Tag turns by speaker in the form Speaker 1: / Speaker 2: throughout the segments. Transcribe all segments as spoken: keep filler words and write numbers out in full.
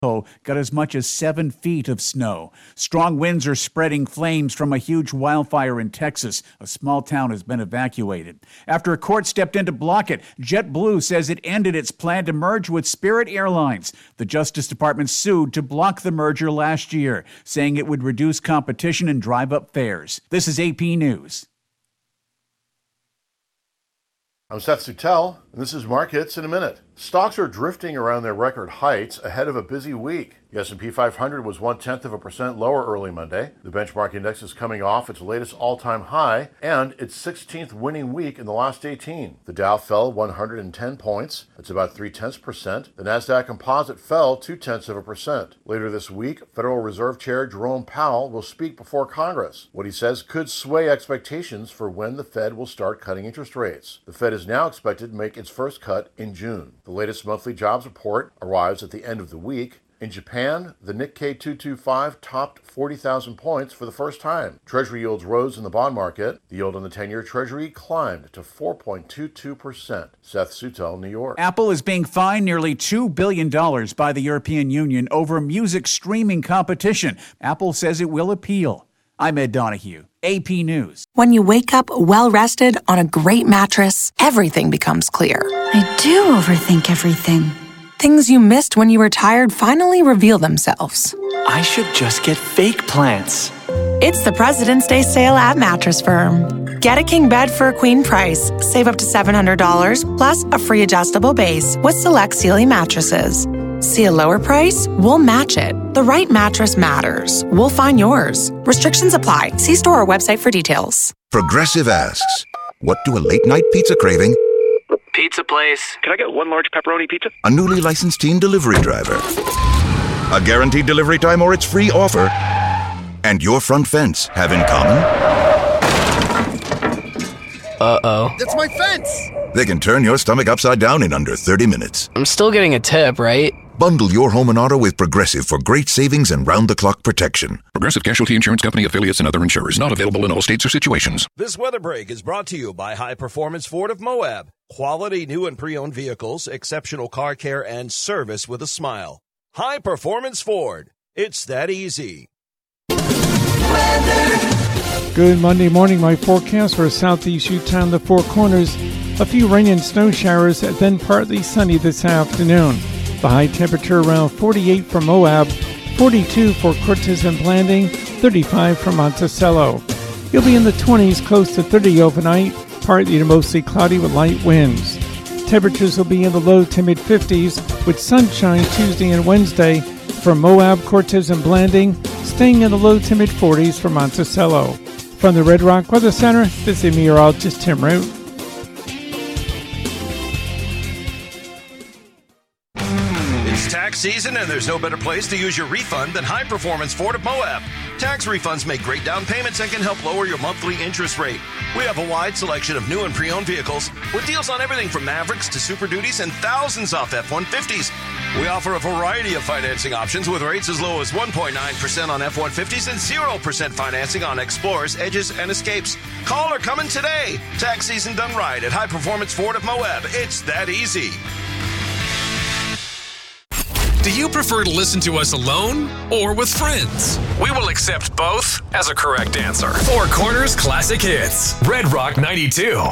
Speaker 1: got as much as seven feet of snow. Strong winds are spreading flames from a huge wildfire in Texas. A small town has been evacuated. After a court stepped in to block it, JetBlue says it ended its plan to merge with Spirit Airlines. The Justice Department sued to block the merger last year, saying it would reduce competition and drive up fares. This is A P News.
Speaker 2: I'm Seth Sutel, and this is Markets in a Minute. Stocks are drifting around their record heights ahead of a busy week. The S and P five hundred was one-tenth of a percent lower early Monday. The benchmark index is coming off its latest all-time high and its sixteenth winning week in the last eighteen. The Dow fell one hundred ten points. That's about three-tenths percent. The Nasdaq Composite fell two-tenths of a percent. Later this week, Federal Reserve Chair Jerome Powell will speak before Congress. What he says could sway expectations for when the Fed will start cutting interest rates. The Fed is now expected to make its first cut in June. The latest monthly jobs report arrives at the end of the week. In Japan, the Nikkei two twenty-five topped forty thousand points for the first time. Treasury yields rose in the bond market. The yield on the ten-year Treasury climbed to four point two two percent. Seth Sutel, New York.
Speaker 1: Apple is being fined nearly two billion dollars by the European Union over music streaming competition. Apple says it will appeal. I'm Ed Donahue, A P News.
Speaker 3: When you wake up well-rested on a great mattress, everything becomes clear.
Speaker 4: I do overthink everything.
Speaker 3: Things you missed when you were tired finally reveal themselves.
Speaker 5: I should just get fake plants.
Speaker 3: It's the President's Day sale at Mattress Firm. Get a king bed for a queen price. Save up to seven hundred dollars, plus a free adjustable base with select Sealy mattresses. See a lower price? We'll match it. The right mattress matters. We'll find yours. Restrictions apply. See store or website for details.
Speaker 6: Progressive asks, what do a late-night pizza craving,
Speaker 5: Pizza place. Can I get one large pepperoni pizza?
Speaker 6: a newly licensed teen delivery driver, a guaranteed delivery time or its free offer, and your front fence have in common?
Speaker 5: Uh-oh.
Speaker 7: That's my fence!
Speaker 6: They can turn your stomach upside down in under thirty minutes.
Speaker 5: I'm still getting a tip, right?
Speaker 6: Bundle your home and auto with Progressive for great savings and round-the-clock protection.
Speaker 8: Progressive Casualty Insurance Company, affiliates, and other insurers. Not available in all states or situations.
Speaker 9: This weather break is brought to you by High Performance Ford of Moab. Quality new and pre-owned vehicles, exceptional car care, and service with a smile. High Performance Ford. It's that easy.
Speaker 10: Good Monday morning. My forecast for southeast Utah and the Four Corners. A few rain and snow showers, then partly sunny this afternoon. The high temperature around forty-eight for Moab, forty-two for Cortez and Blanding, thirty-five for Monticello. You'll be in the twenties, close to thirty overnight, partly to mostly cloudy with light winds. Temperatures will be in the low to mid-fifties with sunshine Tuesday and Wednesday for Moab, Cortez, and Blanding, staying in the low to mid-forties for Monticello. From the Red Rock Weather Center, this is meteorologist Tim Root.
Speaker 9: It's tax season, and there's no better place to use your refund than High Performance Ford of Moab. Tax refunds make great down payments and can help lower your monthly interest rate. We have a wide selection of new and pre-owned vehicles with deals on everything from Mavericks to Super Duties and thousands off F one fifties. We offer a variety of financing options with rates as low as one point nine percent on F one fifties and zero percent financing on Explorers, Edges, and Escapes. Call or come in today. Tax season done right at High Performance Ford of Moab. It's that easy.
Speaker 11: Do you prefer to listen to us alone or with friends? We will accept both as a correct answer. Four Corners Classic Hits. Red Rock ninety-two.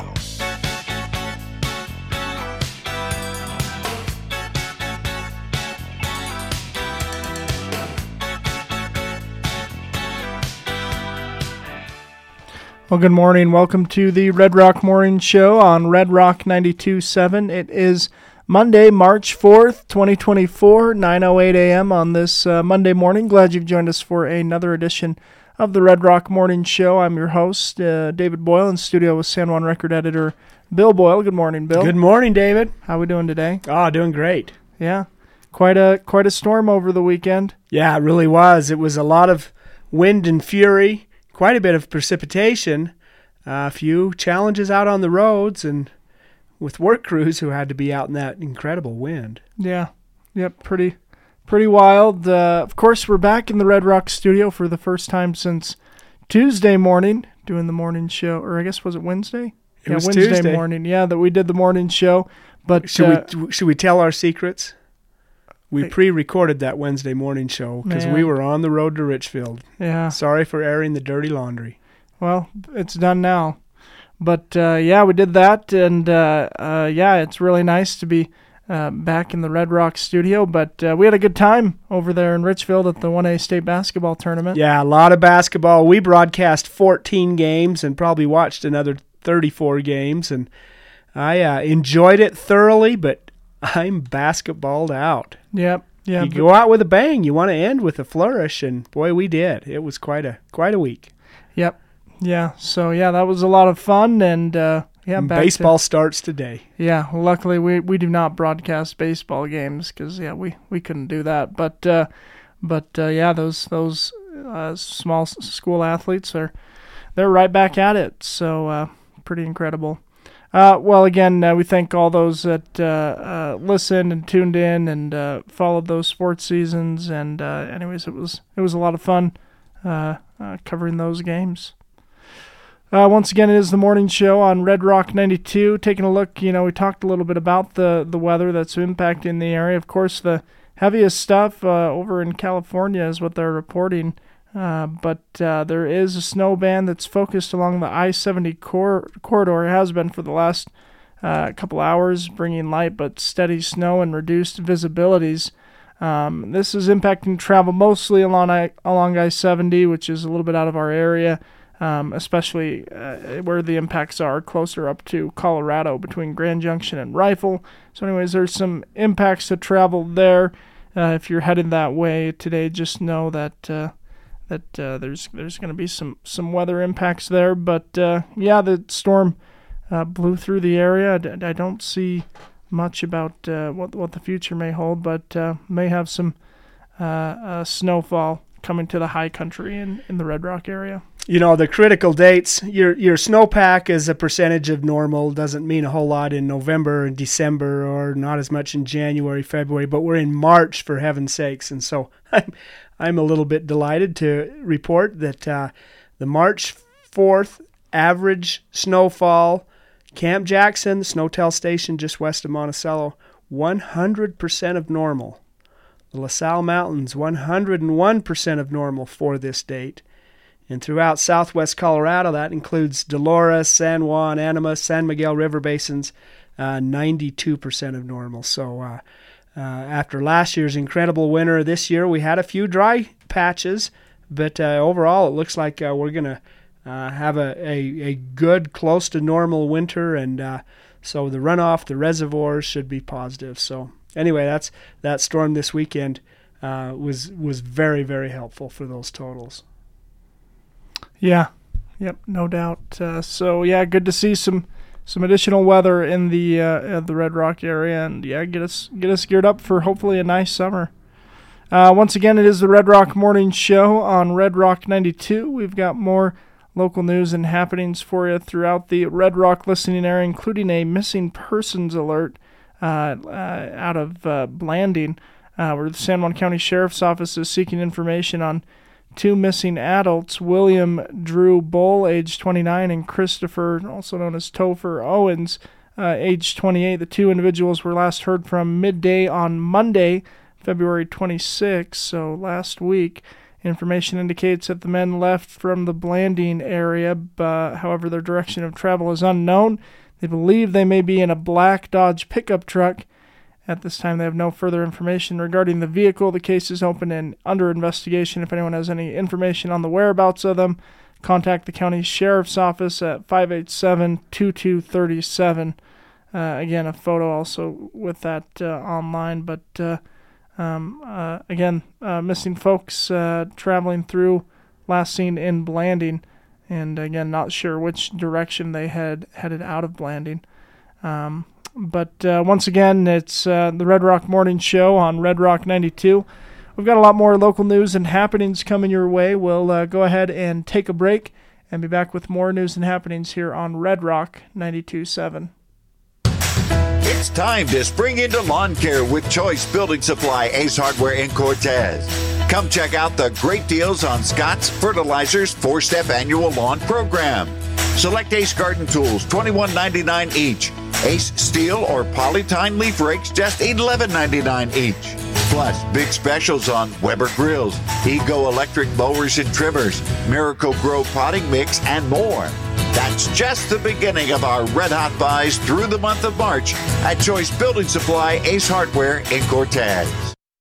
Speaker 12: Well, good morning. Welcome to the Red Rock Morning Show on Red Rock ninety-two point seven. It is Monday, March fourth, twenty twenty-four, nine oh eight a.m. on this uh, Monday morning. Glad you've joined us for another edition of the Red Rock Morning Show. I'm your host, uh, David Boyle, in studio with San Juan Record editor Bill Boyle. Good morning, Bill.
Speaker 13: Good morning, David.
Speaker 12: How are we doing today?
Speaker 13: Oh, doing great.
Speaker 12: Yeah, quite a quite a storm over the weekend.
Speaker 13: Yeah, it really was. It was a lot of wind and fury, quite a bit of precipitation, uh, a few challenges out on the roads, and with work crews who had to be out in that incredible wind.
Speaker 12: Yeah, yep, pretty pretty wild. Uh, of course, we're back in the Red Rock studio for the first time since Tuesday morning, doing the morning show, or I guess was it Wednesday?
Speaker 13: It
Speaker 12: yeah,
Speaker 13: was
Speaker 12: Wednesday
Speaker 13: Tuesday.
Speaker 12: morning. Yeah, that we did the morning show. But
Speaker 13: should
Speaker 12: uh,
Speaker 13: we should we tell our secrets? We pre-recorded that Wednesday morning show because we were on the road to Richfield.
Speaker 12: Yeah.
Speaker 13: Sorry for airing the dirty laundry.
Speaker 12: Well, it's done now. But, uh, yeah, we did that, and, uh, uh, yeah, it's really nice to be uh, back in the Red Rock studio. But uh, we had a good time over there in Richfield at the one A state basketball tournament.
Speaker 13: Yeah, a lot of basketball. We broadcast fourteen games and probably watched another thirty-four games, and I uh, enjoyed it thoroughly, but I'm basketballed out.
Speaker 12: Yep. Yeah,
Speaker 13: you go out with a bang. You want to end with a flourish, and boy, we did. It was quite a quite a week.
Speaker 12: Yep. Yeah. So yeah, that was a lot of fun, and uh, yeah, back
Speaker 13: baseball
Speaker 12: to,
Speaker 13: starts today.
Speaker 12: Yeah. Luckily, we, we do not broadcast baseball games because yeah, we, we couldn't do that. But uh, but uh, yeah, those those uh, small school athletes are they're right back at it. So uh, pretty incredible. Uh, well, again, uh, we thank all those that uh, uh, listened and tuned in and uh, followed those sports seasons. And uh, anyways, it was it was a lot of fun uh, uh, covering those games. Uh, once again, it is the morning show on Red Rock ninety-two. Taking a look, you know, we talked a little bit about the, the weather that's impacting the area. Of course, the heaviest stuff uh, over in California is what they're reporting. Uh, but uh, there is a snow band that's focused along the I seventy cor- corridor. It has been for the last uh, couple hours, bringing light but steady snow and reduced visibilities. Um, this is impacting travel mostly along I, along I seventy, which is a little bit out of our area. Um, especially uh, where the impacts are closer up to Colorado between Grand Junction and Rifle. So anyways, there's some impacts to travel there. Uh, if you're headed that way today, just know that uh, that uh, there's there's going to be some, some weather impacts there. But uh, yeah, the storm uh, blew through the area. I, I don't see much about uh, what what the future may hold, but uh, may have some uh, uh, snowfall coming to the high country in, in the Red Rock area.
Speaker 13: You know, the critical dates, your your snowpack as a percentage of normal doesn't mean a whole lot in November and December, or not as much in January, February, but we're in March, for heaven's sakes. And so I'm, I'm a little bit delighted to report that uh, the March fourth average snowfall, Camp Jackson, the Snowtell station just west of Monticello, one hundred percent of normal. The La Salle Mountains, one hundred one percent of normal for this date. And throughout southwest Colorado, that includes Dolores, San Juan, Animas, San Miguel River basins, uh, ninety-two percent of normal. So uh, uh, after last year's incredible winter, this year we had a few dry patches, but uh, overall it looks like uh, we're going to uh, have a, a, a good, close to normal winter, and uh, so the runoff, the reservoirs should be positive. So anyway, that's that storm this weekend uh, was was very, very helpful for those totals.
Speaker 12: Yeah, yep, no doubt. Uh, so yeah, good to see some some additional weather in the uh, the Red Rock area, and yeah, get us get us geared up for hopefully a nice summer. Uh, once again, it is the Red Rock Morning Show on Red Rock ninety-two. We've got more local news and happenings for you throughout the Red Rock listening area, including a missing persons alert uh, uh, out of uh, Blanding, uh, where the San Juan County Sheriff's Office is seeking information on two missing adults, William Drew Bull, age twenty-nine, and Christopher, also known as Topher Owens, uh, age twenty-eight. The two individuals were last heard from midday on Monday, February twenty-sixth, so last week. Information indicates that the men left from the Blanding area, but, however, their direction of travel is unknown. They believe they may be in a black Dodge pickup truck. At this time, they have no further information regarding the vehicle. The case is open and under investigation. If anyone has any information on the whereabouts of them, contact the county sheriff's office at five eight seven, two two three seven. Uh, again, a photo also with that uh, online. But uh, um, uh, again, uh, missing folks uh, traveling through, last seen in Blanding. And again, not sure which direction they had headed out of Blanding. Um, But uh, once again, it's uh, the Red Rock Morning Show on Red Rock ninety-two. We've got a lot more local news and happenings coming your way. We'll uh, go ahead and take a break and be back with more news and happenings here on Red Rock ninety-two point seven.
Speaker 7: It's time to spring into lawn care with Choice Building Supply, Ace Hardware in Cortez. Come check out the great deals on Scott's Fertilizer's four-step annual lawn program. Select Ace Garden Tools, twenty-one ninety-nine each. Ace Steel or Polytine Leaf Rakes, just eleven ninety-nine each. Plus, big specials on Weber grills, Ego electric mowers and trimmers, Miracle Grow potting mix, and more. That's just the beginning of our red hot buys through the month of March at Choice Building Supply, Ace Hardware in Cortez.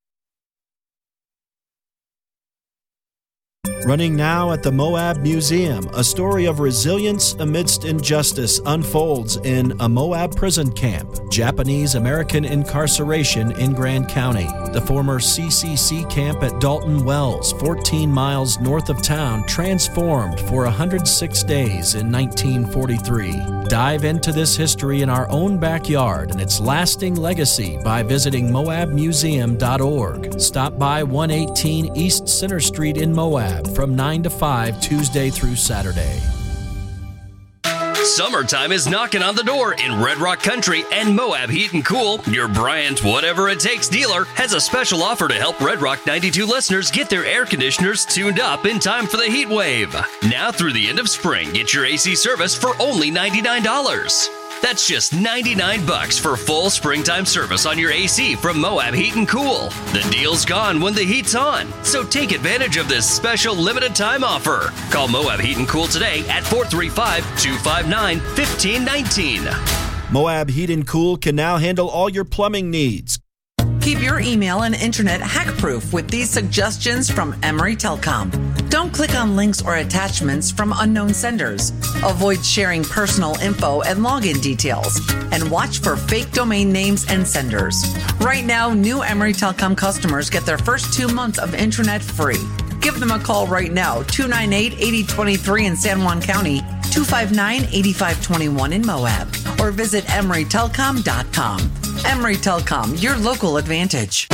Speaker 14: Running now at the Moab Museum, a story of resilience amidst injustice unfolds in a Moab prison camp, Japanese-American incarceration in Grand County. The former C C C camp at Dalton Wells, fourteen miles north of town, transformed for one hundred six days in nineteen forty-three. Dive into this history in our own backyard and its lasting legacy by visiting moab museum dot org. Stop by one eighteen East Center Street in Moab from nine to five Tuesday through Saturday.
Speaker 15: Summertime is knocking on the door in Red Rock Country, and Moab Heat and Cool, your Bryant Whatever It Takes dealer, has a special offer to help Red Rock ninety-two listeners get their air conditioners tuned up in time for the heat wave. Now through the end of spring, get your A C service for only ninety-nine dollars. That's just ninety-nine bucks for full springtime service on your A C from Moab Heat and Cool. The deal's gone when the heat's on, so take advantage of this special limited time offer. Call Moab Heat and Cool today at four three five, two five nine, one five one nine.
Speaker 14: Moab Heat and Cool can now handle all your plumbing needs.
Speaker 16: Keep your email and internet hack-proof with these suggestions from Emery Telecom. Don't click on links or attachments from unknown senders. Avoid sharing personal info and login details. And watch for fake domain names and senders. Right now, new Emery Telecom customers get their first two months of internet free. Give them a call right now, two nine eight, eight zero two three in San Juan County, two five nine, eight five two one in Moab, or visit emery telecom dot com. Emery Telecom, your local advantage.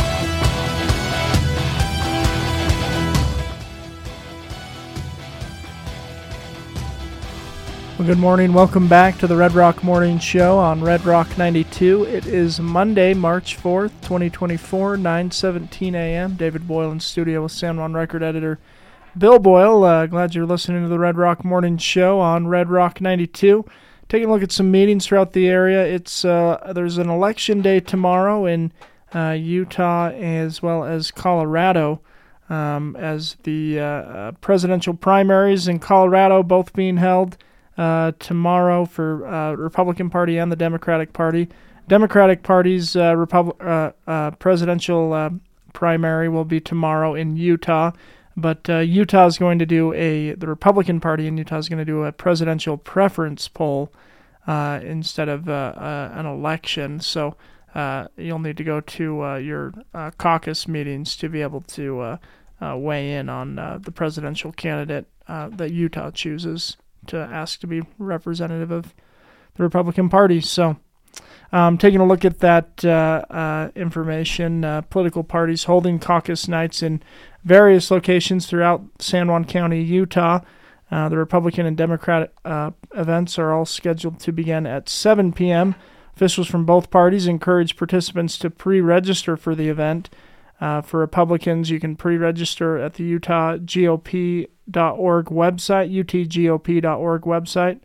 Speaker 12: Well, good morning. Welcome back to the Red Rock Morning Show on Red Rock ninety-two. It is Monday, March fourth, twenty twenty-four, nine seventeen a.m. David Boyle in studio with San Juan Record Editor Bill Boyle. Uh, glad you're listening to the Red Rock Morning Show on Red Rock ninety-two. Taking a look at some meetings throughout the area. It's uh, there's an election day tomorrow in uh, Utah as well as Colorado, um, as the uh, uh, presidential primaries in Colorado both being held uh, tomorrow for uh, Republican Party and the Democratic Party. Democratic Party's uh, Repub- uh, uh, presidential uh, primary will be tomorrow in Utah. But uh, Utah is going to do a, the Republican Party in Utah is going to do a presidential preference poll uh, instead of uh, uh, an election. So uh, you'll need to go to uh, your uh, caucus meetings to be able to uh, uh, weigh in on uh, the presidential candidate uh, that Utah chooses to ask to be representative of the Republican Party. So um, taking a look at that uh, uh, information, uh, political parties holding caucus nights in various locations throughout San Juan County, Utah. Uh, the Republican and Democratic uh, events are all scheduled to begin at seven p.m. Officials from both parties encourage participants to pre-register for the event. Uh, for Republicans, you can pre-register at the Utah G O P dot org website, U T G O P dot org website.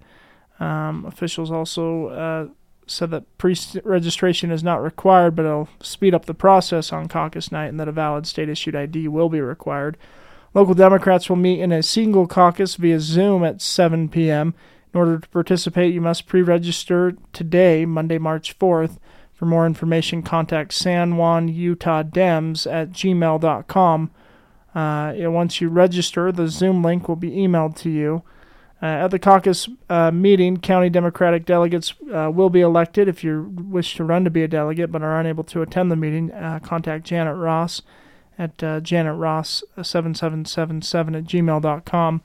Speaker 12: Um, officials also uh, said that pre-registration is not required, but it'll speed up the process on caucus night and that a valid state-issued I D will be required. Local Democrats will meet in a single caucus via Zoom at seven p.m. In order to participate, you must pre-register today, Monday, March fourth. For more information, contact San Juan Utah Dems at gmail dot com. Uh, once you register, the Zoom link will be emailed to you. Uh, at the caucus uh, meeting, county Democratic delegates uh, will be elected. If you wish to run to be a delegate but are unable to attend the meeting, uh, contact Janet Ross at uh, janet ross seven seven seven seven at gmail dot com.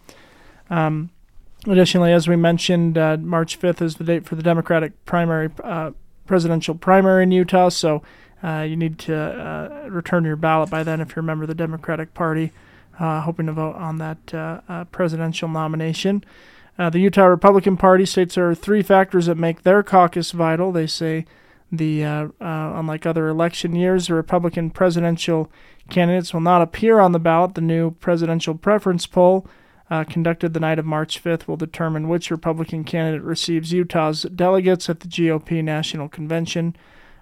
Speaker 12: Um, additionally, as we mentioned, uh, March fifth is the date for the Democratic primary, uh, presidential primary in Utah, so uh, you need to uh, return your ballot by then if you're a member of the Democratic Party. Uh, hoping to vote on that uh, uh, presidential nomination. Uh, the Utah Republican Party states there are three factors that make their caucus vital. They say the uh, uh, unlike other election years, the Republican presidential candidates will not appear on the ballot. The new presidential preference poll uh, conducted the night of March fifth will determine which Republican candidate receives Utah's delegates at the G O P National Convention.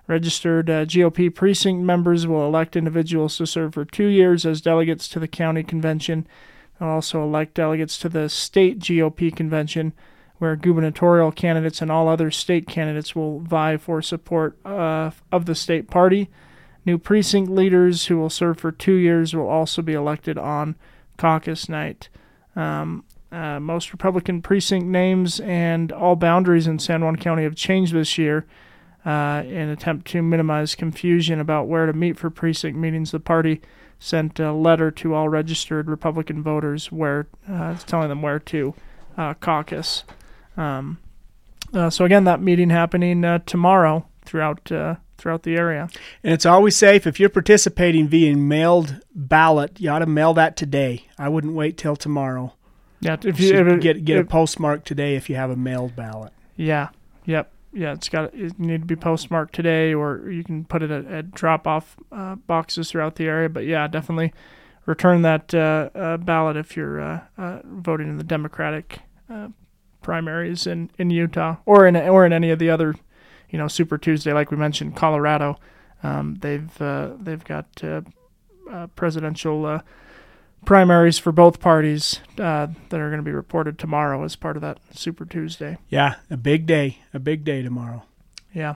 Speaker 12: Registered uh, G O P precinct members will elect individuals to serve for two years as delegates to the county convention. They'll also elect delegates to the state G O P convention, where gubernatorial candidates and all other state candidates will vie for support uh, of the state party. New precinct leaders who will serve for two years will also be elected on caucus night. Um, uh, most Republican precinct names and all boundaries in San Juan County have changed this year. Uh, in an attempt to minimize confusion about where to meet for precinct meetings, the party sent a letter to all registered Republican voters where uh, telling them where to uh, caucus. Um, uh, so again, that meeting happening uh, tomorrow throughout uh, throughout the area.
Speaker 13: And it's always safe if you're participating via mailed ballot. You ought to mail that today. I wouldn't wait till tomorrow.
Speaker 12: Yeah, if
Speaker 13: you
Speaker 12: you
Speaker 13: so
Speaker 12: if it,
Speaker 13: get get
Speaker 12: if,
Speaker 13: a postmark today if you have a mailed ballot.
Speaker 12: Yeah. Yep. Yeah, it's got it need to be postmarked today, or you can put it at, at drop-off uh, boxes throughout the area. But yeah, definitely return that uh, uh, ballot if you're uh, uh, voting in the Democratic uh, primaries in, in Utah, or in or in any of the other, you know, Super Tuesday, like we mentioned, Colorado. Um, they've uh, they've got uh, uh, presidential uh, primaries for both parties uh, that are going to be reported tomorrow as part of that Super Tuesday.
Speaker 13: Yeah, a big day, a big day tomorrow.
Speaker 12: Yeah.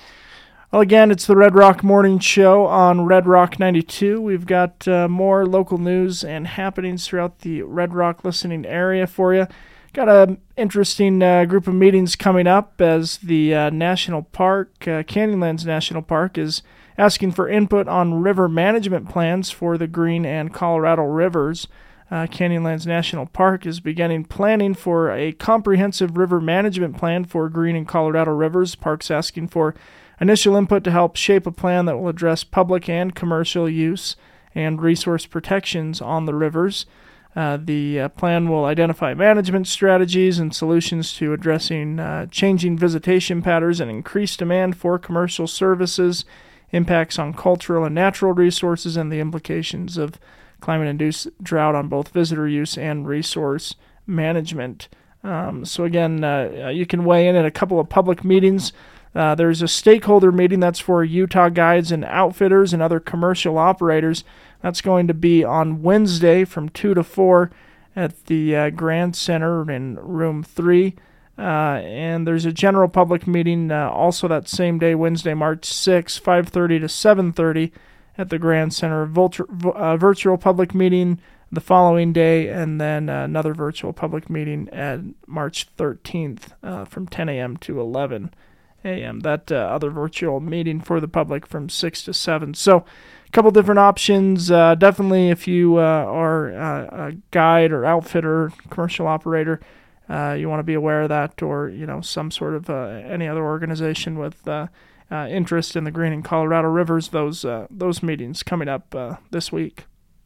Speaker 12: Well, again, it's the Red Rock Morning Show on Red Rock ninety-two. We've got uh, more local news and happenings throughout the Red Rock listening area for you. Got an interesting uh, group of meetings coming up as the uh, National Park, uh, Canyonlands National Park, is asking for input on river management plans for the Green and Colorado rivers. Uh, Canyonlands National Park is beginning planning for a comprehensive river management plan for Green and Colorado rivers. Park's asking for initial input to help shape a plan that will address public and commercial use and resource protections on the rivers. Uh, the uh, plan will identify management strategies and solutions to addressing uh, changing visitation patterns and increased demand for commercial services, impacts on cultural and natural resources, and the implications of climate-induced drought on both visitor use and resource management. Um, so again, uh, you can weigh in at a couple of public meetings. Uh, there's a stakeholder meeting that's for Utah guides and outfitters and other commercial operators. That's going to be on Wednesday from two to four at the uh, Grand Center in room three. Uh, and there's a general public meeting uh, also that same day, Wednesday, March sixth, five thirty to seven thirty at the Grand Center. Vulture, uh, virtual public meeting the following day, and then uh, another virtual public meeting at March thirteenth uh, from ten a.m. to eleven a.m. That uh, other virtual meeting for the public from six to seven. So a couple different options. Uh, definitely if you uh, are uh, a guide or outfitter, commercial operator, Uh, you want to be aware of that, or you know, some sort of uh, any other organization with uh, uh, interest in the Green and Colorado rivers. Those uh, those meetings coming up uh, this week.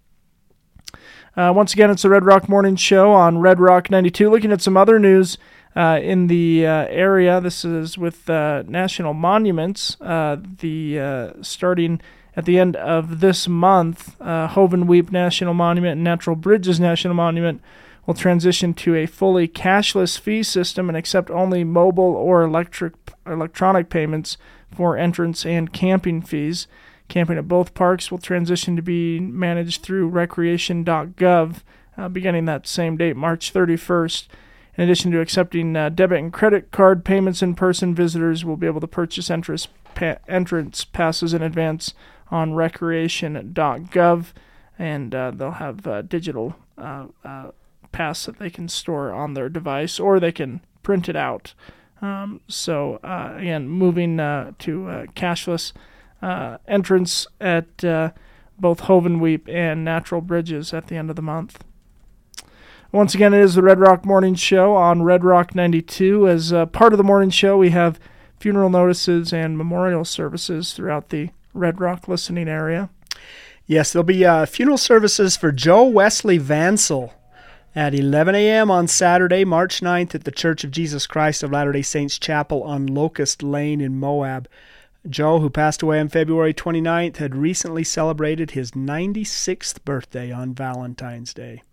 Speaker 12: Uh, once again, it's the Red Rock Morning Show on Red Rock ninety-two. Looking at some other news uh, in the uh, area. This is with uh, national monuments. Uh, the uh, starting at the end of this month, uh, Hovenweep National Monument and Natural Bridges National Monument will transition to a fully cashless fee system and accept only mobile or electric electronic payments for entrance and camping fees. Camping at both parks will transition to be managed through recreation dot gov uh, beginning that same date, March thirty-first. In addition to accepting uh, debit and credit card payments in person, visitors will be able to purchase entrance, pa- entrance passes in advance on recreation dot gov, and uh, they'll have uh, digital uh, uh, pass that they can store on their device, or they can print it out. Um, so uh, again, moving uh, to uh, cashless uh, entrance at uh, both Hovenweep and Natural Bridges at the end of the month. Once again, it is the Red Rock Morning Show on Red Rock ninety-two. As uh, part of the morning show, we have funeral notices and memorial services throughout the Red Rock listening area.
Speaker 13: Yes, there'll be uh, funeral services for Joe Wesley Vansel at eleven a.m. on Saturday, March ninth at the Church of Jesus Christ of Latter-day Saints Chapel on Locust Lane in Moab. Joe, who passed away on February twenty-ninth, had recently celebrated his ninety-sixth birthday on Valentine's Day.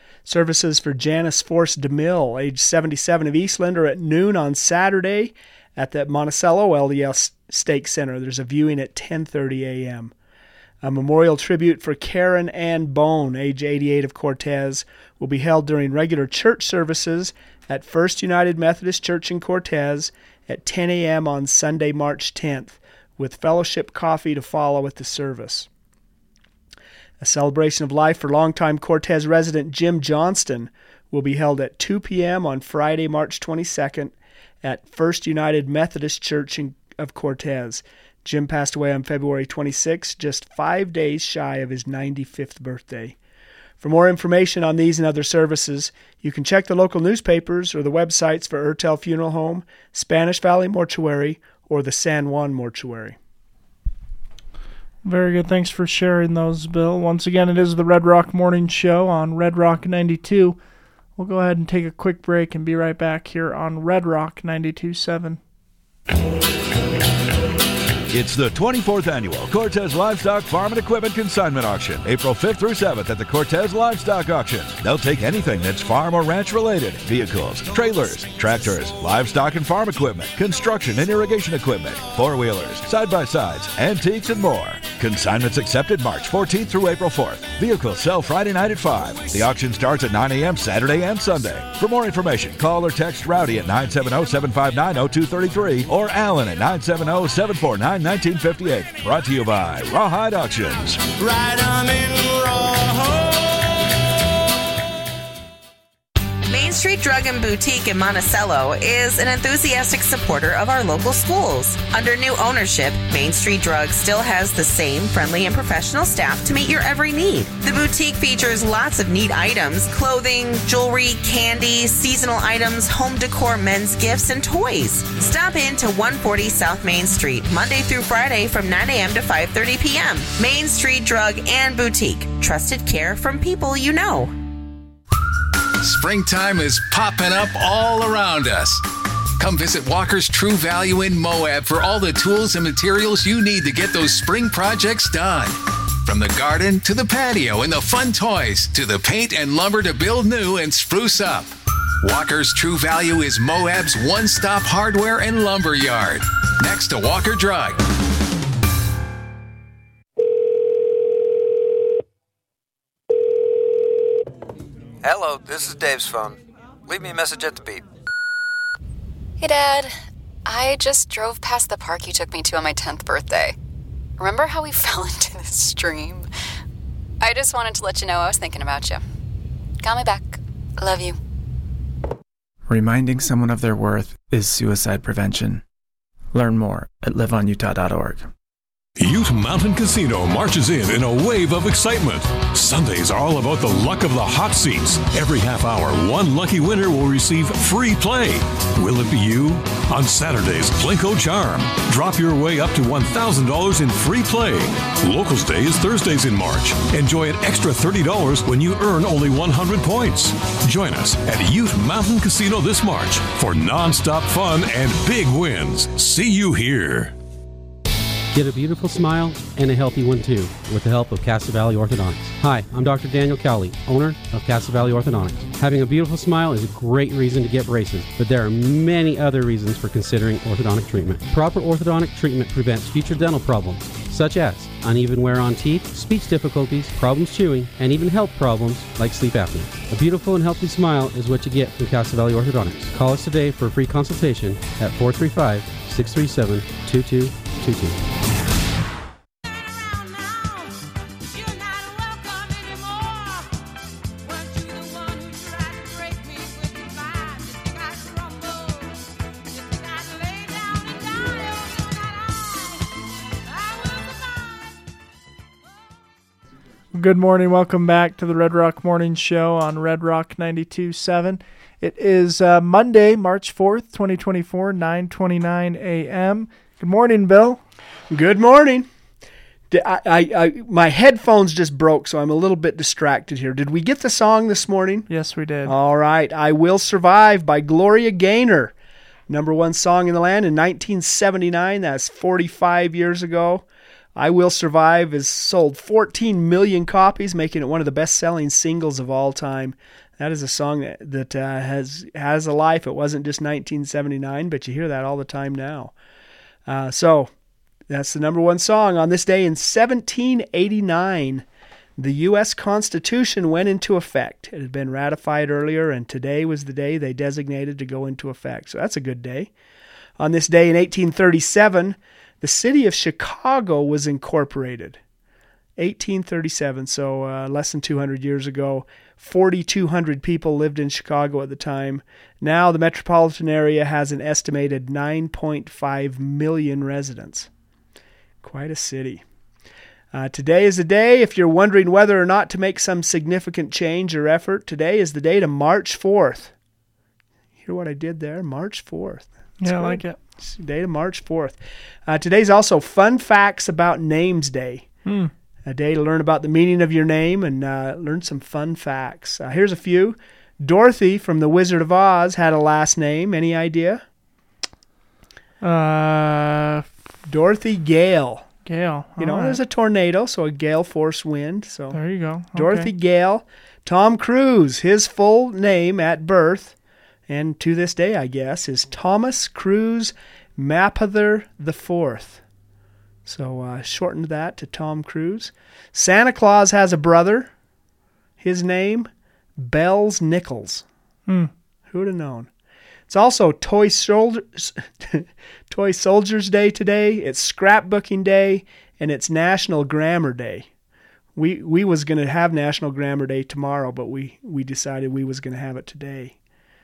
Speaker 13: Services for Janice Force DeMille, age seventy-seven, of Eastland, are at noon on Saturday at the Monticello L D S Stake Center. There's a viewing at ten thirty a.m. A memorial tribute for Karen Ann Bone, age eighty-eight, of Cortez, will be held during regular church services at First United Methodist Church in Cortez at ten a.m. on Sunday, March tenth, with fellowship coffee to follow at the service. A celebration of life for longtime Cortez resident Jim Johnston will be held at two p.m. on Friday, March twenty-second at First United Methodist Church in, of Cortez. Jim passed away on February twenty-sixth, just five days shy of his ninety-fifth birthday. For more information on these and other services, you can check the local newspapers or the websites for Ertel Funeral Home, Spanish Valley Mortuary, or the San Juan Mortuary.
Speaker 12: Very good. Thanks for sharing those, Bill. Once again, it is the Red Rock Morning Show on Red Rock ninety-two. We'll go ahead and take a quick break and be right back here on Red Rock ninety-two point seven.
Speaker 17: It's the twenty-fourth Annual Cortez Livestock Farm and Equipment Consignment Auction, April fifth through seventh at the Cortez Livestock Auction. They'll take anything that's farm or ranch related: vehicles, trailers, tractors, livestock and farm equipment, construction and irrigation equipment, four-wheelers, side-by-sides, antiques, and more. Consignments accepted March fourteenth through April fourth. Vehicles sell Friday night at five. The auction starts at nine a.m. Saturday and Sunday. For more information, call or text Rowdy at nine seven zero, seven five nine, zero two three three or Alan at nine seven zero, seven four nine, nineteen fifty-eight. Brought to you by Rawhide Auctions.
Speaker 18: Right on in Rawhide.
Speaker 19: Main Street Drug and Boutique in Monticello is an enthusiastic supporter of our local schools. Under new ownership, Main Street Drug still has the same friendly and professional staff to meet your every need. The boutique features lots of neat items: clothing, jewelry, candy, seasonal items, home decor, men's gifts, and toys. Stop in to one forty South Main Street, Monday through Friday from nine a.m. to five thirty p.m. Main Street Drug and Boutique. Trusted care from people you know.
Speaker 11: Springtime is popping up all around us. Come visit Walker's True Value in Moab for all the tools and materials you need to get those spring projects done. From the garden to the patio and the fun toys to the paint and lumber to build new and spruce up. Walker's True Value is Moab's one-stop hardware and lumber yard, next to Walker Drug.
Speaker 20: Hello, this is Dave's phone. Leave me a message at the beep.
Speaker 21: Hey, Dad. I just drove past the park you took me to on my tenth birthday. Remember how we fell into this stream? I just wanted to let you know I was thinking about you. Got my back. Love you.
Speaker 22: Reminding someone of their worth is suicide prevention. Learn more at live on utah dot org.
Speaker 23: Ute Mountain Casino marches in in a wave of excitement. Sundays are all about the luck of the hot seats. Every half hour, one lucky winner will receive free play. Will it be you? On Saturdays, Plinko Charm. Drop your way up to one thousand dollars in free play. Locals Day is Thursdays in March. Enjoy an extra thirty dollars when you earn only one hundred points. Join us at Ute Mountain Casino this March for non-stop fun and big wins. See you here.
Speaker 24: Get a beautiful smile and a healthy one too with the help of Casa Valley Orthodontics. Hi, I'm Doctor Daniel Cowley, owner of Casa Valley Orthodontics. Having a beautiful smile is a great reason to get braces, but there are many other reasons for considering orthodontic treatment. Proper orthodontic treatment prevents future dental problems, such as uneven wear on teeth, speech difficulties, problems chewing, and even health problems like sleep apnea. A beautiful and healthy smile is what you get from Casa Valley Orthodontics. Call us today for a free consultation at four three five, six three seven, two two two two.
Speaker 12: Good morning. Welcome back to the Red Rock Morning Show on Red Rock ninety-two point seven. It is uh, Monday, March fourth, twenty twenty-four, nine twenty-nine a.m. Good morning, Bill.
Speaker 13: Good morning. I, I, I, my headphones just broke, so I'm a little bit distracted here. Did we get the song this morning?
Speaker 12: Yes, we did.
Speaker 13: All right. I Will Survive by Gloria Gaynor. Number one song in the land in nineteen seventy-nine. That's forty-five years ago. I Will Survive has sold fourteen million copies, making it one of the best-selling singles of all time. That is a song that, that uh, has has a life. It wasn't just nineteen seventy-nine, but you hear that all the time now. Uh, so that's the number one song. On this day in seventeen eighty-nine, the U S Constitution went into effect. It had been ratified earlier, and today was the day they designated to go into effect. So that's a good day. On this day in eighteen thirty-seven, the city of Chicago was incorporated. eighteen thirty-seven, so uh, less than two hundred years ago. forty-two hundred people lived in Chicago at the time. Now the metropolitan area has an estimated nine point five million residents. Quite a city. Uh, today is the day, if you're wondering whether or not to make some significant change or effort, today is the day to March fourth. Hear what I did there? March fourth. That's
Speaker 12: yeah, I
Speaker 13: good.
Speaker 12: like it.
Speaker 13: It's the day to March fourth. Uh, today's also Fun Facts About Names Day.
Speaker 12: Hmm.
Speaker 13: A day to learn about the meaning of your name and uh, learn some fun facts. Uh, here's a few. Dorothy from The Wizard of Oz had a last name. Any idea?
Speaker 12: Uh,
Speaker 13: Dorothy Gale.
Speaker 12: Gale.
Speaker 13: You know,
Speaker 12: All
Speaker 13: there's
Speaker 12: right.
Speaker 13: a tornado, so a gale force wind. So
Speaker 12: There you go.
Speaker 13: Dorothy
Speaker 12: Okay.
Speaker 13: Gale. Tom Cruise, his full name at birth, and to this day, I guess, is Thomas Cruise Mapother the Fourth. So uh, shortened that to Tom Cruise. Santa Claus has a brother. His name, Bells Nichols.
Speaker 12: Hmm.
Speaker 13: Who would have known? It's also Toy Soldiers, Toy Soldiers Day today. It's Scrapbooking Day, and it's National Grammar Day. We we was going to have National Grammar Day tomorrow, but we, we decided we was going to have it today.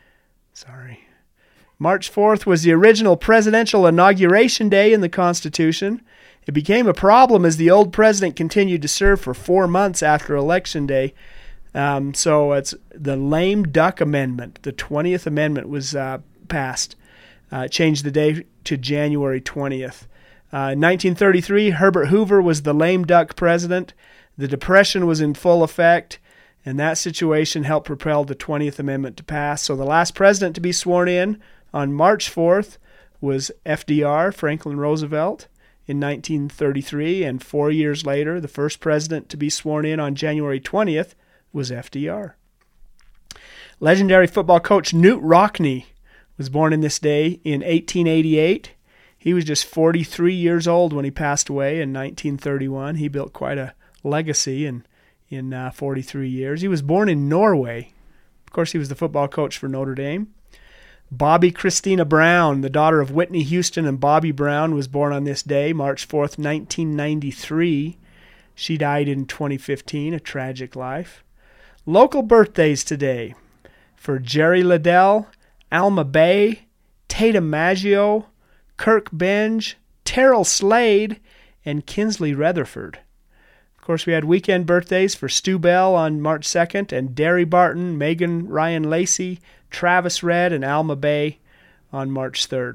Speaker 13: Sorry. March fourth was the original presidential inauguration day in the Constitution. It became a problem as the old president continued to serve for four months after Election Day. Um, so it's the Lame Duck Amendment. The twentieth Amendment was uh, passed. Uh, changed the day to January twentieth. Uh, in nineteen thirty-three, Herbert Hoover was the lame duck president. The Depression was in full effect, and that situation helped propel the twentieth Amendment to pass. So the last president to be sworn in on March fourth was F D R, Franklin Roosevelt, in nineteen thirty-three, and four years later, the first president to be sworn in on January twentieth was F D R. Legendary football coach Knute Rockne was born in this day in eighteen eighty-eight. He was just forty-three years old when he passed away in nineteen thirty-one. He built quite a legacy in, in uh, forty-three years. He was born in Norway. Of course, he was the football coach for Notre Dame. Bobby Christina Brown, the daughter of Whitney Houston and Bobby Brown, was born on this day, March fourth, nineteen ninety-three. She died in twenty fifteen, a tragic life. Local birthdays today for Jerry Liddell, Alma Bay, Tatum Maggio, Kirk Benge, Terrell Slade, and Kinsley Rutherford. Of course, we had weekend birthdays for Stu Bell on March second, and Derry Barton, Megan Ryan Lacey, Travis Redd, and Alma Bay on March third.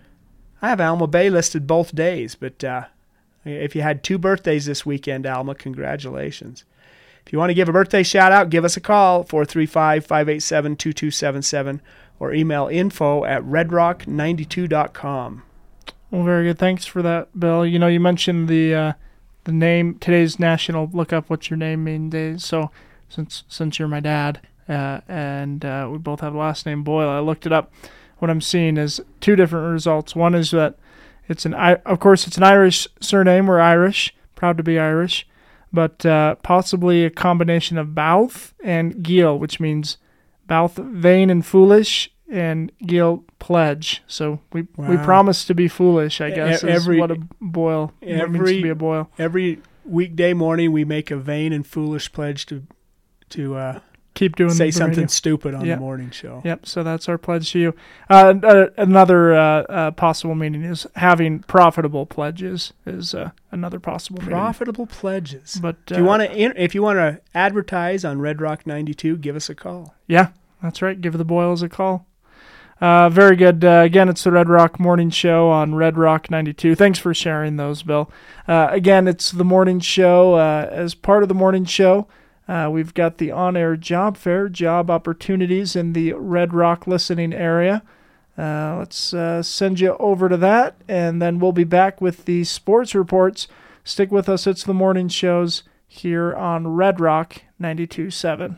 Speaker 13: I have Alma Bay listed both days, but uh, if you had two birthdays this weekend, Alma, congratulations. If you want to give a birthday shout-out, give us a call, four three five, five eight seven, two two seven seven, or email info at red rock ninety-two dot com.
Speaker 12: Well, very good. Thanks for that, Bill. You know, you mentioned the uh, the name, today's National Look Up What's Your Name Mean Day. So since since you're my dad uh, and uh, we both have the last name Boyle, I looked it up. What I'm seeing is two different results. One is that it's an, of course, it's an Irish surname. We're Irish, proud to be Irish. But uh, possibly a combination of Bouth and Giel, which means Bouth vain and foolish, and Giel pledge. So we
Speaker 13: Wow.
Speaker 12: we promise to be foolish, I guess,
Speaker 13: Every-
Speaker 12: is what a Boyle what it means to be a Boyle.
Speaker 13: Every weekday morning, we make a vain and foolish pledge to to uh,
Speaker 12: Keep doing
Speaker 13: say
Speaker 12: the
Speaker 13: something
Speaker 12: radio.
Speaker 13: stupid on
Speaker 12: Yep.
Speaker 13: the morning show.
Speaker 12: Yep, so that's our pledge to you. Uh, uh, another uh, uh, possible meaning is having profitable pledges is uh, another possible meaning.
Speaker 13: Profitable pledges.
Speaker 12: But
Speaker 13: if you
Speaker 12: uh,
Speaker 13: want to, if you want to advertise on Red Rock ninety-two, give us a call.
Speaker 12: Yeah, that's right. Give the Boyles a call. Uh, very good. Uh, again, it's the Red Rock Morning Show on Red Rock ninety-two. Thanks for sharing those, Bill. Uh, again, it's the morning show. Uh, as part of the morning show, uh, we've got the on-air job fair, job opportunities in the Red Rock listening area. Uh, let's uh, send you over to that, and then we'll be back with the sports reports Stick with us. It's the morning shows here on Red Rock ninety-two point seven.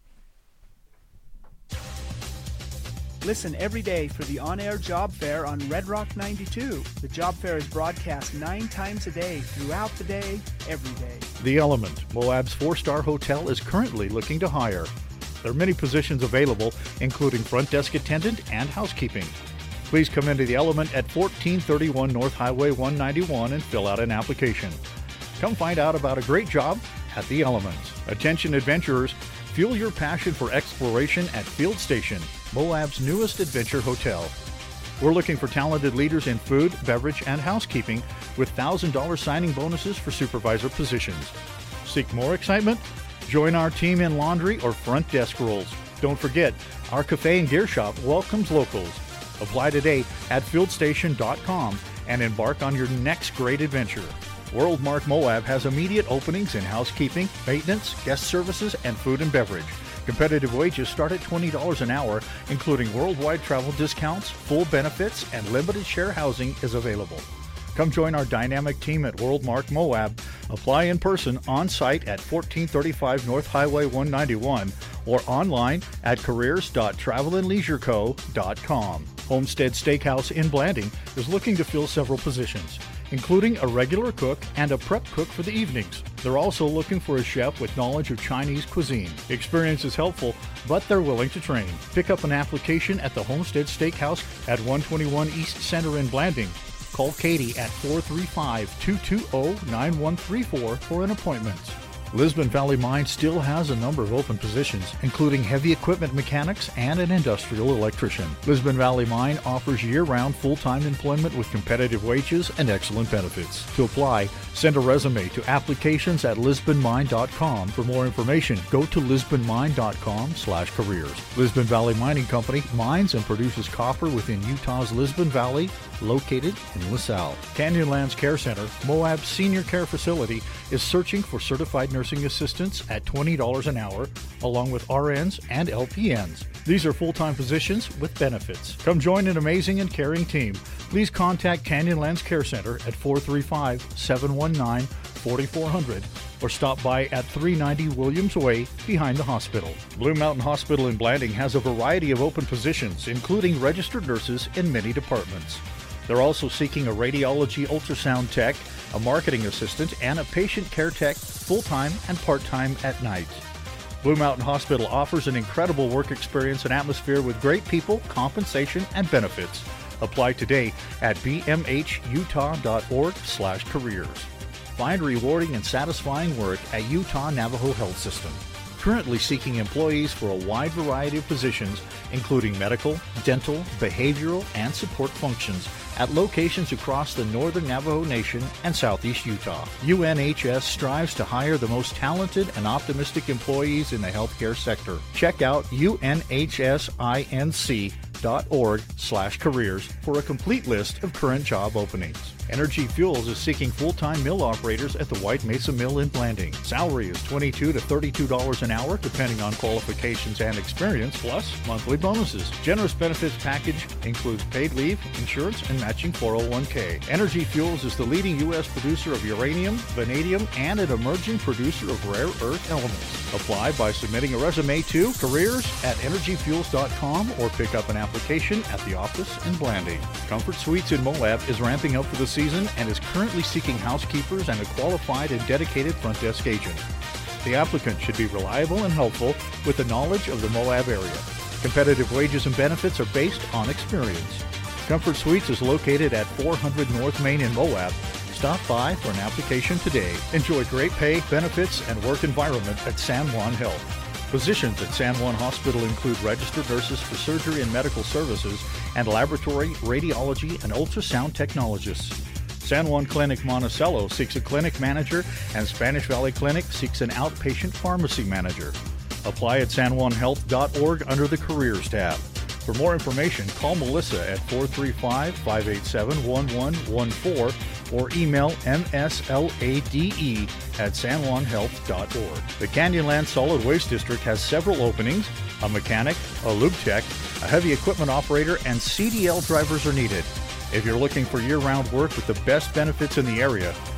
Speaker 13: Listen every day for the on-air job fair on Red Rock ninety-two. The job fair is broadcast nine times a day, throughout the day, every day.
Speaker 1: The Element, Moab's four-star hotel, is currently looking to hire. There are many positions available, including front desk attendant and housekeeping. Please come into the Element at fourteen thirty-one North Highway one ninety-one and fill out an application. Come find out about a great job at the Element. Attention adventurers, fuel your passion for exploration at Field Station, Moab's newest adventure hotel. We're looking for talented leaders in food, beverage, and housekeeping with one thousand dollars signing bonuses for supervisor positions. Seek more excitement? Join our team in laundry or front desk roles. Don't forget, our cafe and gear shop welcomes locals. Apply today at field station dot com and embark on your next great adventure. Worldmark Moab has immediate openings in housekeeping, maintenance, guest services, and food and beverage. Competitive wages start at twenty dollars an hour, including worldwide travel discounts, full benefits, and limited share housing is available. Come join our dynamic team at Worldmark Moab. Apply in person on site at fourteen thirty-five North Highway one ninety-one or online at careers dot travel and leisure co dot com. Homestead Steakhouse in Blanding is looking to fill several positions, including a regular cook and a prep cook for the evenings. They're also looking for a chef with knowledge of Chinese cuisine. Experience is helpful, but they're willing to train. Pick up an application at the Homestead Steakhouse at one twenty-one East Center in Blanding. Call Katie at four three five, two two zero, nine one three four for an appointment. Lisbon Valley Mine still has a number of open positions, including heavy equipment mechanics and an industrial electrician. Lisbon Valley Mine offers year-round full-time employment with competitive wages and excellent benefits. To apply, send a resume to applications at lisbon mine dot com. For more information, go to lisbon mine dot com slash careers. Lisbon Valley Mining Company mines and produces copper within Utah's Lisbon Valley, located in LaSalle. Canyonlands Care Center, Moab's senior care facility, is searching for certified nursing assistants at twenty dollars an hour, along with R Ns and L P Ns. These are full-time positions with benefits. Come join an amazing and caring team. Please contact Canyonlands Care Center at four three five, seven one nine, four four zero zero or stop by at three ninety Williams Way behind the hospital. Blue Mountain Hospital in Blanding has a variety of open positions, including registered nurses in many departments. They're also seeking a radiology ultrasound tech, a marketing assistant, and a patient care tech full-time and part-time at night. Blue Mountain Hospital offers an incredible work experience and atmosphere with great people, compensation, and benefits. Apply today at b m h utah dot org slash careers. Find rewarding and satisfying work at Utah Navajo Health System. Currently seeking employees for a wide variety of positions, including medical, dental, behavioral, and support functions at locations across the northern Navajo Nation and southeast Utah. U N H S strives to hire the most talented and optimistic employees in the healthcare sector. Check out U N H S inc dot org slash careers for a complete list of current job openings. Energy Fuels is seeking full-time mill operators at the White Mesa Mill in Blanding. Salary is twenty-two to thirty-two dollars an hour, depending on qualifications and experience, plus monthly bonuses. Generous benefits package includes paid leave, insurance, and matching four oh one k. Energy Fuels is the leading U S producer of uranium, vanadium, and an emerging producer of rare earth elements. Apply by submitting a resume to careers at energy fuels dot com or pick up an application at the office in Blanding. Comfort Suites in Moab is ramping up for the season and is currently seeking housekeepers and a qualified and dedicated front desk agent. The applicant should be reliable and helpful with the knowledge of the Moab area. Competitive wages and benefits are based on experience. Comfort Suites is located at four hundred North Main in Moab. Stop by for an application today. Enjoy great pay, benefits, and work environment at San Juan Health. Positions at San Juan Hospital include registered nurses for surgery and medical services and laboratory, radiology, and ultrasound technologists. San Juan Clinic Monticello seeks a clinic manager, and Spanish Valley Clinic seeks an outpatient pharmacy manager. Apply at san juan health dot org under the Careers tab. For more information, call Melissa at four three five, five eight seven, one one one four or email m s l a d e at san juan health dot org. The Canyonlands Solid Waste District has several openings. A mechanic, a lube tech, a heavy equipment operator, and C D L drivers are needed. If you're looking for year-round work with the best benefits in the area,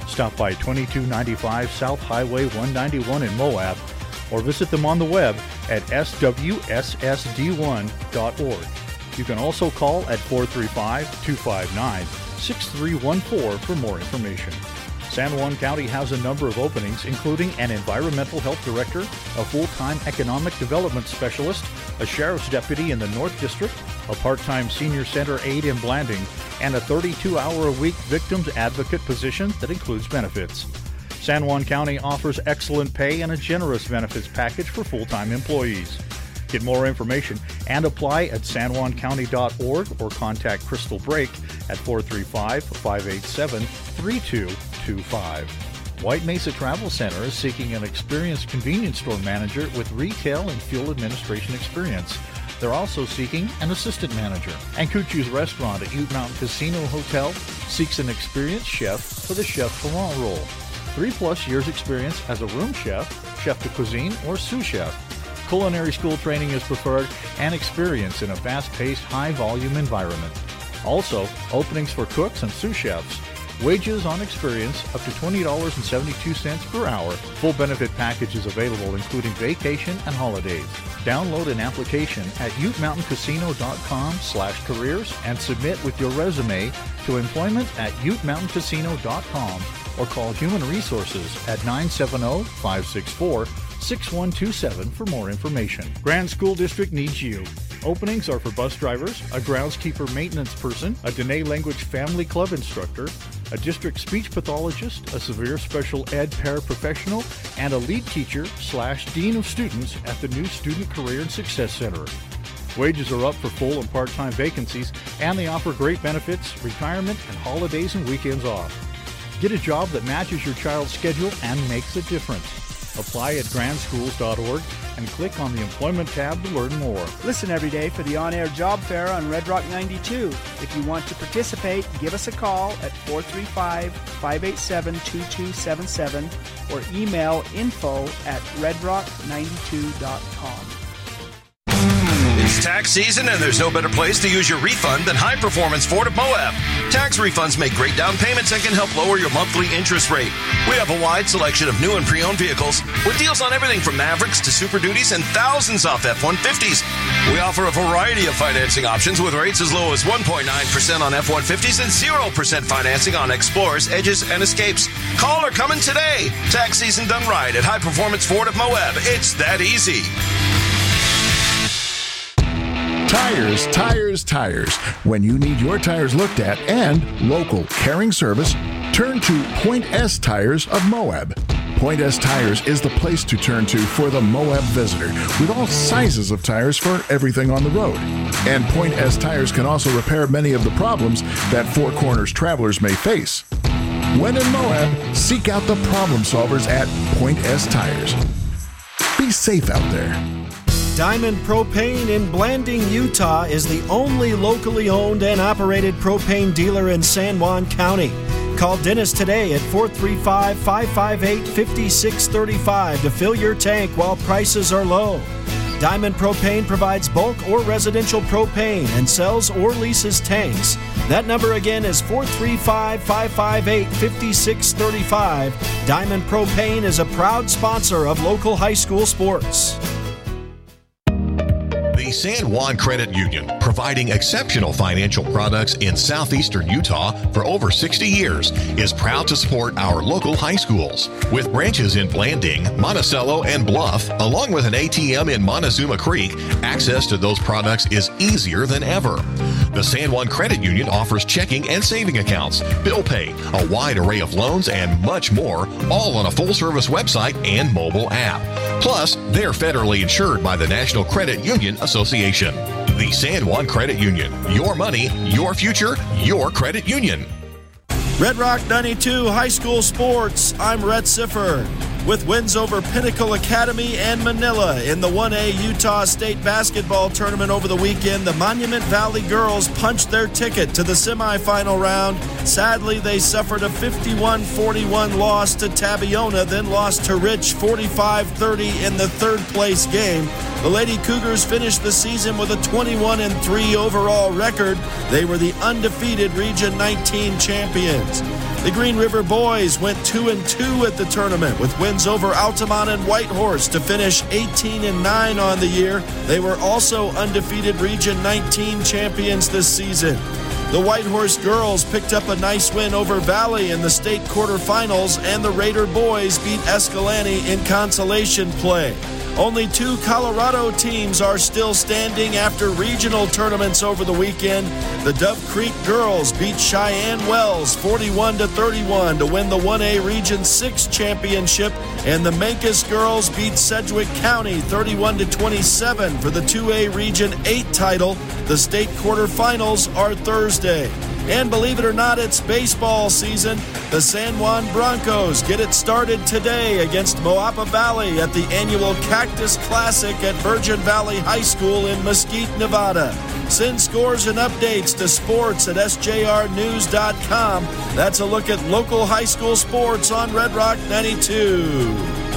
Speaker 1: Stop by twenty-two ninety-five South Highway one ninety-one in Moab, or visit them on the web at s w s s d one dot org. You can also call at four three five, two five nine, six three one four for more information. San Juan County has a number of openings, including an environmental health director, a full-time economic development specialist, a sheriff's deputy in the North District, a part-time senior center aide in Blanding, and a thirty-two hour a week victims advocate position that includes benefits. San Juan County offers excellent pay and a generous benefits package for full-time employees. Get more information and apply at san juan county dot org or contact Crystal Brake at four three five, five eight seven, three two two five. White Mesa Travel Center is seeking an experienced convenience store manager with retail and fuel administration experience. They're also seeking an assistant manager. And Cucci's Restaurant at Ute Mountain Casino Hotel seeks an experienced chef for the chef talent role. Three plus years experience as a room chef, chef de cuisine, or sous chef. Culinary school training is preferred and experience in a fast-paced, high-volume environment. Also, openings for cooks and sous chefs. Wages on experience up to twenty dollars and seventy-two cents per hour. Full benefit package is available, including vacation and holidays. Download an application at ute mountain casino dot com slash careers and submit with your resume to employment at ute mountain casino dot com or call Human Resources at nine seven zero, five six four, six one two seven for more information. Grand School District needs you. Openings are for bus drivers, a groundskeeper maintenance person, a Dene Language Family Club instructor, a district speech pathologist, a severe special ed paraprofessional, and a lead teacher slash dean of students at the new Student Career and Success Center. Wages are up for full and part-time vacancies, and they offer great benefits, retirement, and holidays and weekends off. Get a job that matches your child's schedule and makes a difference. Apply at grand schools dot org and click on the Employment tab to learn more.
Speaker 13: Listen every day for the on-air job fair on Red Rock ninety-two. If you want to participate, give us a call at four three five, five eight seven, two two seven seven or email info at red rock ninety-two dot com.
Speaker 9: It's tax season, and there's no better place to use your refund than High Performance Ford of Moab. Tax refunds make great down payments and can help lower your monthly interest rate. We have a wide selection of new and pre-owned vehicles with deals on everything from Mavericks to Super Duties and thousands off F one fifties. We offer a variety of financing options with rates as low as one point nine percent on F one fifties and zero percent financing on Explorers, Edges, and Escapes. Call or come in today. Tax season done right at High Performance Ford of Moab. It's that easy.
Speaker 2: Tires, tires, tires. When you need your tires looked at and local caring service, turn to Point S Tires of Moab. Point S Tires is the place to turn to for the Moab visitor, with all sizes of tires for everything on the road. And Point S Tires can also repair many of the problems that Four Corners travelers may face. When in Moab, seek out the problem solvers at Point S Tires. Be safe out there.
Speaker 14: Diamond Propane in Blanding, Utah is the only locally owned and operated propane dealer in San Juan County. Call Dennis today at four three five, five five eight, five six three five to fill your tank while prices are low. Diamond Propane provides bulk or residential propane and sells or leases tanks. That number again is four three five, five five eight, five six three five. Diamond Propane is a proud sponsor of local high school sports.
Speaker 3: The San Juan Credit Union, providing exceptional financial products in southeastern Utah for over sixty years, is proud to support our local high schools. With branches in Blanding, Monticello, and Bluff, along with an A T M in Montezuma Creek, access to those products is easier than ever. The San Juan Credit Union offers checking and saving accounts, bill pay, a wide array of loans, and much more, all on a full-service website and mobile app. Plus, they're federally insured by the National Credit Union Association. The San Juan Credit Union. Your money, your future, your credit union.
Speaker 14: Red Rock ninety-two High School Sports. I'm Rhett Siffer. With wins over Pinnacle Academy and Manila in the one A Utah State Basketball Tournament over the weekend, the Monument Valley girls punched their ticket to the semifinal round. Sadly, they suffered a fifty-one forty-one loss to Tabiona, then lost to Rich forty-five thirty in the third place game.
Speaker 4: The Lady Cougars finished the season with a twenty-one and three overall record. They were the undefeated Region nineteen champions. The Green River boys went two and two at the tournament with wins over Altamont and Whitehorse to finish eighteen and nine on the year. They were also undefeated Region nineteen champions this season. The Whitehorse girls picked up a nice win over Valley in the state quarterfinals, and the Raider boys beat Escalante in consolation play. Only two Colorado teams are still standing after regional tournaments over the weekend. The Dove Creek girls beat Cheyenne Wells forty-one to thirty-one to win the one A Region six championship, and the Mancos girls beat Sedgwick County thirty-one to twenty-seven for the two A Region eight title. The state quarterfinals are Thursday. And believe it or not, it's baseball season. The San Juan Broncos get it started today against Moapa Valley at the annual Cactus Classic at Virgin Valley High School in Mesquite, Nevada. Send scores and updates to sports at S J R news dot com. That's a look at local high school sports on Red Rock ninety-two.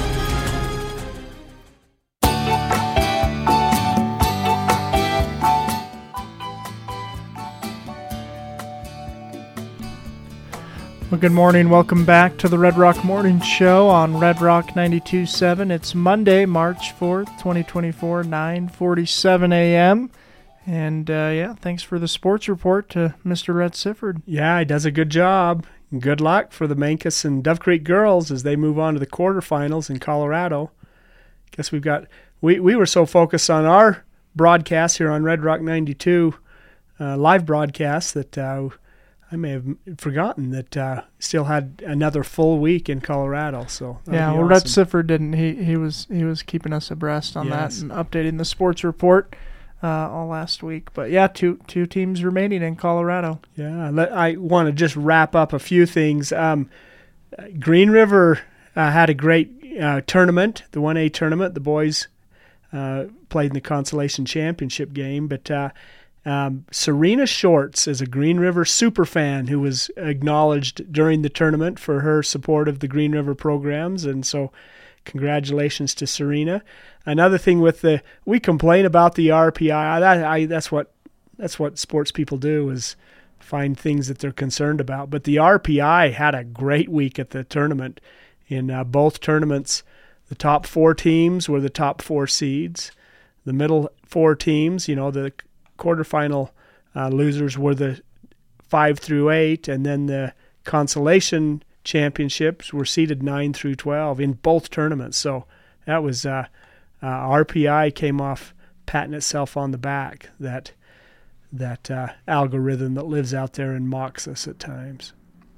Speaker 12: Well, good morning. Welcome back to the Red Rock Morning Show on Red Rock ninety-two point seven. It's Monday, March fourth, twenty twenty-four, nine forty-seven a.m. And, uh, yeah, thanks for the sports report to Mister Rhett Sifford.
Speaker 13: Yeah, he does a good job. Good luck for the Mancos and Dove Creek girls as they move on to the quarterfinals in Colorado. Guess we've got we, – we were so focused on our broadcast here on Red Rock ninety-two, uh, live broadcast, that uh, – I may have forgotten that uh, still had another full week in Colorado. So
Speaker 12: yeah, well, awesome. Rhett Sifford didn't. He he was he was keeping us abreast on yes. that and updating the sports report uh, all last week. But yeah, two two teams remaining in Colorado.
Speaker 13: Yeah, let, I want to just wrap up a few things. Um, Green River uh, had a great uh, tournament, the one A tournament. The boys uh, played in the Consolation Championship game, but. Uh, Um, Serena Shorts is a Green River superfan who was acknowledged during the tournament for her support of the Green River programs, and so congratulations to Serena. Another thing with the we complain about the R P I. That I that's what that's what sports people do, is find things that they're concerned about. But the R P I had a great week at the tournament. In uh, both tournaments, the top four teams were the top four seeds. The middle four teams, you know, the quarterfinal uh, losers were the five through eight, and then the consolation championships were seeded nine through twelve in both tournaments. So that was uh, uh, R P I came off patting itself on the back, that that uh, algorithm that lives out there and mocks us at times.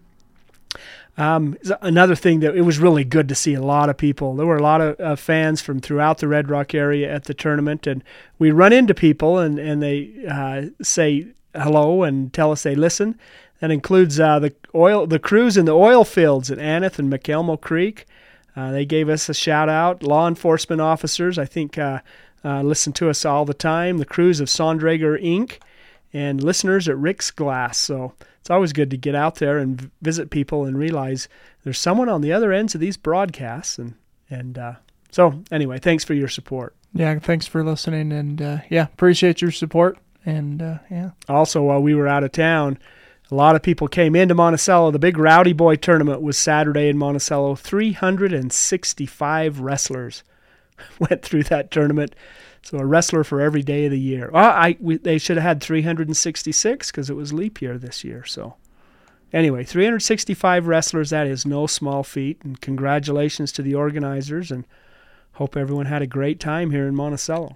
Speaker 13: Um, another thing that it was really good to see a lot of people. There were a lot of uh, fans from throughout the Red Rock area at the tournament, and we run into people and, and they uh, say hello and tell us they listen. That includes uh, the oil, the crews in the oil fields at Aneth and McElmo Creek. Uh, they gave us a shout out. Law enforcement officers, I think, uh, uh, listen to us all the time. The crews of Sondrager Incorporated and listeners at Rick's Glass. So it's always good to get out there and visit people and realize there's someone on the other ends of these broadcasts. And, and uh, so anyway, thanks for your support.
Speaker 12: Yeah, thanks for listening. And uh, yeah, appreciate your support. And uh, yeah.
Speaker 13: Also, while we were out of town, a lot of people came into Monticello. The big Rowdy Boy tournament was Saturday in Monticello. three hundred sixty-five wrestlers went through that tournament. So a wrestler for every day of the year. Well, I we, they should have had three hundred sixty-six because it was leap year this year. So anyway, three hundred sixty-five wrestlers, that is no small feat. And congratulations to the organizers, and hope everyone had a great time here in Monticello.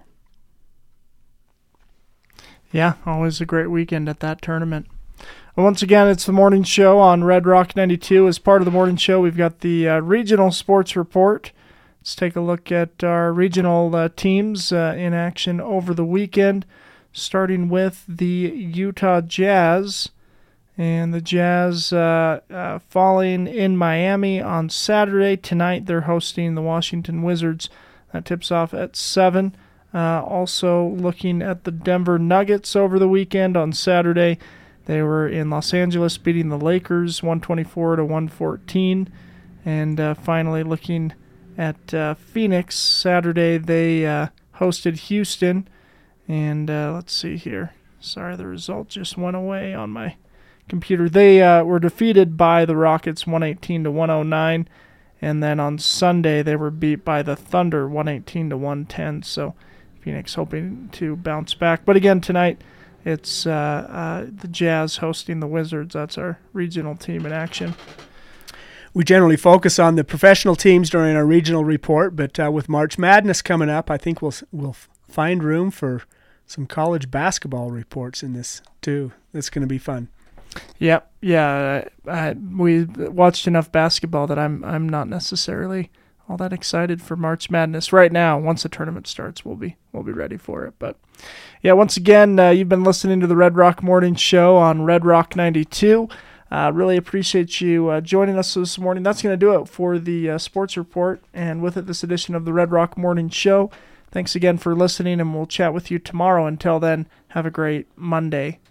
Speaker 12: Yeah, always a great weekend at that tournament. Well, once again, it's the morning show on Red Rock ninety-two. As part of the morning show, we've got the uh, regional sports report. Let's take a look at our regional uh, teams uh, in action over the weekend, starting with the Utah Jazz. And the Jazz uh, uh, falling in Miami on Saturday. Tonight they're hosting the Washington Wizards. That tips off at seven. Uh, also looking at the Denver Nuggets over the weekend on Saturday. They were in Los Angeles beating the Lakers one twenty-four to one fourteen. And uh, finally looking at uh, Phoenix, Saturday they uh, hosted Houston. And uh, let's see here. Sorry, the result just went away on my computer. They uh, were defeated by the Rockets one eighteen to one oh nine. And then on Sunday, they were beat by the Thunder one eighteen to one ten. So Phoenix hoping to bounce back. But again, tonight, it's uh, uh, the Jazz hosting the Wizards. That's our regional team in action.
Speaker 13: We generally focus on the professional teams during our regional report, but uh, with March Madness coming up, I think we'll we'll find room for some college basketball reports in this too. It's going to be fun.
Speaker 12: Yep, yeah. I, we watched enough basketball that I'm I'm not necessarily all that excited for March Madness right now. Once the tournament starts, we'll be we'll be ready for it. But yeah, once again, uh, you've been listening to the Red Rock Morning Show on Red Rock ninety-two. Uh, really appreciate you uh, joining us this morning. That's going to do it for the uh, sports report, and with it, this edition of the Red Rock Morning Show. Thanks again for listening, and we'll chat with you tomorrow. Until then, have a great Monday.